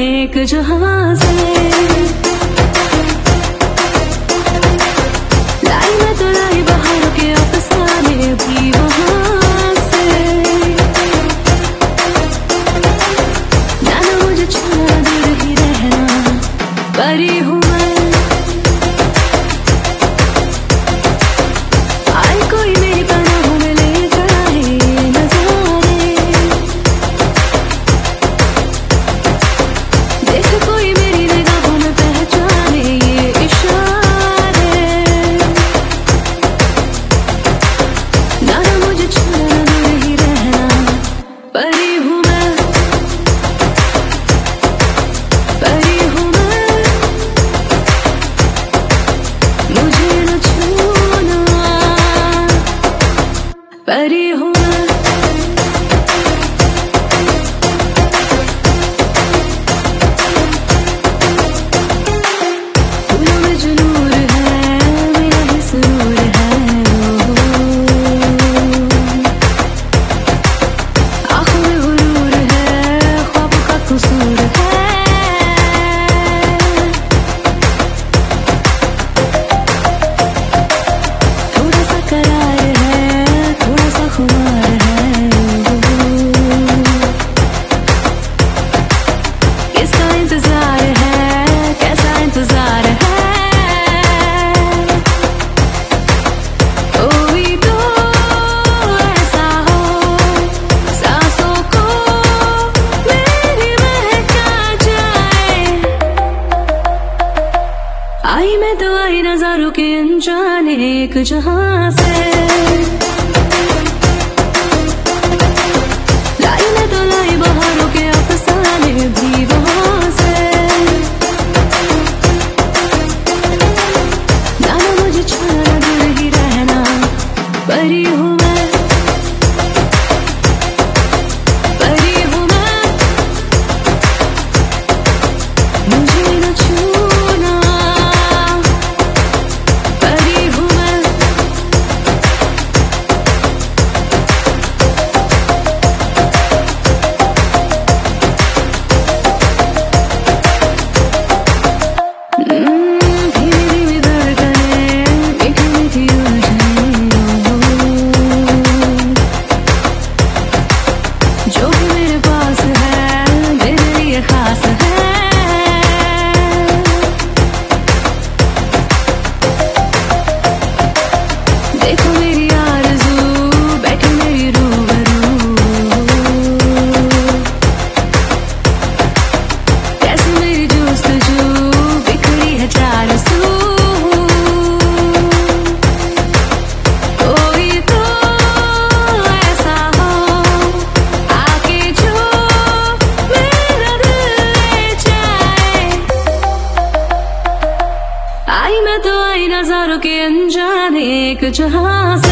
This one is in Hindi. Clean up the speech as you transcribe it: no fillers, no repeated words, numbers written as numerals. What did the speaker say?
एक जहां से। लाई मैं तो लाई बाहर के अफसाने भी वहां से। जाना मुझे छोड़ा दूर ही रहना, परी हूँ मैं। आए कोई मेरी पनाहों में ले जाए नजारे, देख कोई मेरी निगाहों में पहचाने ये इशारे। जाना मुझे छोड़ा दूर ही रहना, परी हूँ मैं, परी हूँ मैं। मुझे न छूना, परी हूँ मैं। फूलों में जो नूर है मेरा ही सुरूर है। आँखों में गुरूर है, ख्वाब का कसूर है। थोड़ा सा करार है, थोड़ा सा खुमार है। किसका इंतजार है, कैसा इंतजार है। कोई तो ऐसा हो, सांसों को मेरी महका जाए। आई मैं तो आई नजारों के अनजाने एक जहां से। लाई मैं तो लाई बहारों के अफसाने भी वहां से। जाना मुझे छोड़ा दूर ही रहना, परी हूँ मैं, परी हूँ मैं। मुझे न छूना, परी हूँ मैं। धीमी धीमी धड़कनें, मीठी मीठी उलझनें। जो भी मेरे पास है मेरे लिए खास है। देखो मेरी आरज़ू बैठी मेरी रूबरू, कैसी मेरी जुस्तजू बिखरी है चार सू। कोई तो ऐसा हो, आके जो मेरा दिल ले जाए। आई मैं तो आई नजारों के अनजाने एक जहां से।